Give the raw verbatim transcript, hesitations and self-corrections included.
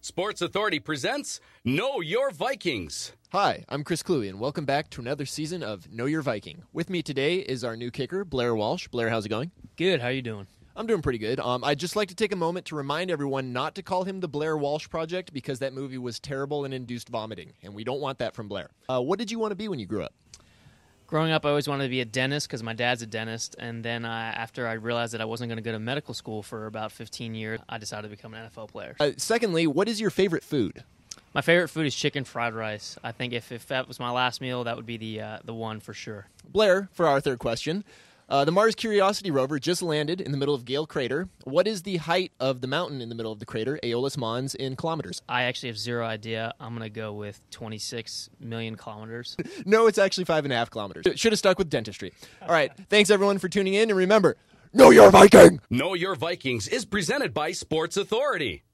Sports Authority presents Know Your Vikings. Hi, I'm Chris Cluey, and welcome back to another season of Know Your Viking. With me today is our new kicker, Blair Walsh. Blair, how's it going? Good. How you doing? I'm doing pretty good. Um, I'd just like to take a moment to remind everyone not to call him the Blair Walsh Project because that movie was terrible and induced vomiting, and we don't want that from Blair. Uh, what did you want to be when you grew up? Growing up, I always wanted to be a dentist because my dad's a dentist, and then uh, after I realized that I wasn't going to go to medical school for about fifteen years, I decided to become an N F L player. Uh, secondly, what is your favorite food? My favorite food is chicken fried rice. I think if, if that was my last meal, that would be the uh, the one for sure. Blair, for our third question, uh, the Mars Curiosity rover just landed in the middle of Gale Crater. What is the height of the mountain in the middle of the crater, Aeolus Mons, in kilometers? I actually have zero idea. I'm going to go with twenty-six million kilometers. No, it's actually five and a half kilometers. Should have stuck with dentistry. All right, thanks everyone for tuning in, and remember, know your Viking! Know Your Vikings is presented by Sports Authority.